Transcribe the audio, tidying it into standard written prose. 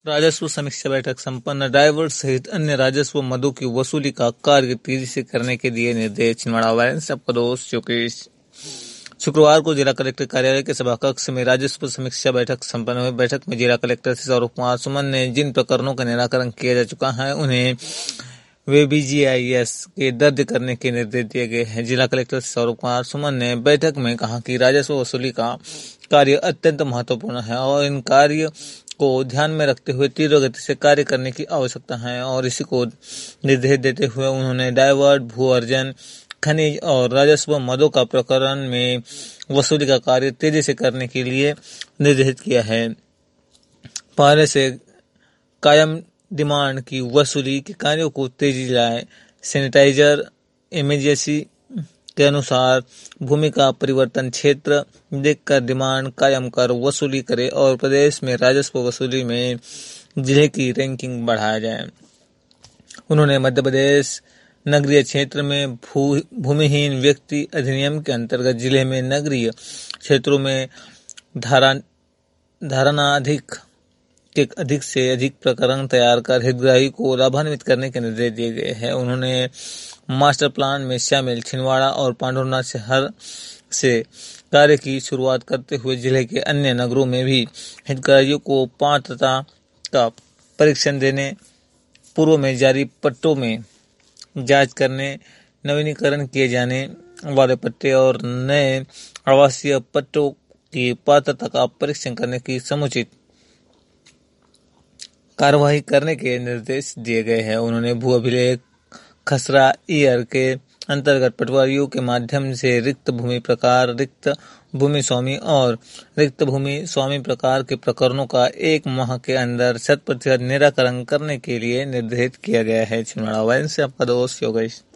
राजस्व समीक्षा बैठक संपन्न। ड्राइवर सहित अन्य राजस्व मदों की वसूली का कार्य तेजी से करने के दिए निर्देश। छिंदवाड़ा वायरन से आपका दोस्त योगेश। शुक्रवार को जिला कलेक्टर कार्यालय के सभा कक्ष में राजस्व समीक्षा बैठक संपन्न हुई। बैठक में जिला कलेक्टर सौरभ कुमार सुमन ने जिन प्रकरणों का निराकरण किया जा चुका है उन्हें वे BGIS के दर्ज करने के निर्देश दिए गए हैं। जिला कलेक्टर सौरभ कुमार सुमन ने बैठक में कहा कि राजस्व वसूली का कार्य अत्यंत महत्वपूर्ण है और इन कार्य को ध्यान में रखते हुए तीव्र गति से कार्य करने की आवश्यकता है और इसी को निर्देश देते हुए उन्होंने डाइवर्ट, भू अर्जन, खनिज और राजस्व मदों का प्रकरण में वसूली का कार्य तेजी से करने के लिए निर्देशित किया है। पहले से कायम डिमांड की वसूली के कार्यों को तेजी लाए। सैनिटाइजर इमरजेंसी के अनुसार भूमि का परिवर्तन क्षेत्र देखकर डिमांड कायम कर वसूली करे और प्रदेश में राजस्व वसूली में जिले की रैंकिंग बढ़ाया जाए। उन्होंने मध्य प्रदेश नगरीय क्षेत्र में भूमिहीन व्यक्ति अधिनियम के अंतर्गत जिले में नगरीय क्षेत्रों में धारणाधिक के अधिक से अधिक प्रकरण तैयार कर हितग्राही को लाभान्वित करने के निर्देश दिए गए हैं। उन्होंने मास्टर प्लान में शामिल छिंदवाड़ा और पांडुरनाथ शहर से कार्य की शुरुआत करते हुए जिले के अन्य नगरों में भी हितग्राहियों को पात्रता का परीक्षण देने, पूर्व में जारी पट्टों में जांच करने, नवीनीकरण किए जाने वाले पट्टे और नए आवासीय पट्टों की पात्रता का परीक्षण करने की समुचित कार्यवाही करने के निर्देश दिए गए हैं। उन्होंने भू अभिलेख खसरा ईयर के अंतर्गत पटवारियों के माध्यम से रिक्त भूमि प्रकार, रिक्त भूमि स्वामी और रिक्त भूमि स्वामी प्रकार के प्रकरणों का 1 माह के अंदर 100% निराकरण करने के लिए निर्देशित किया गया है। छिंदवाड़ा वायरन से आपका दोस्त योगेश।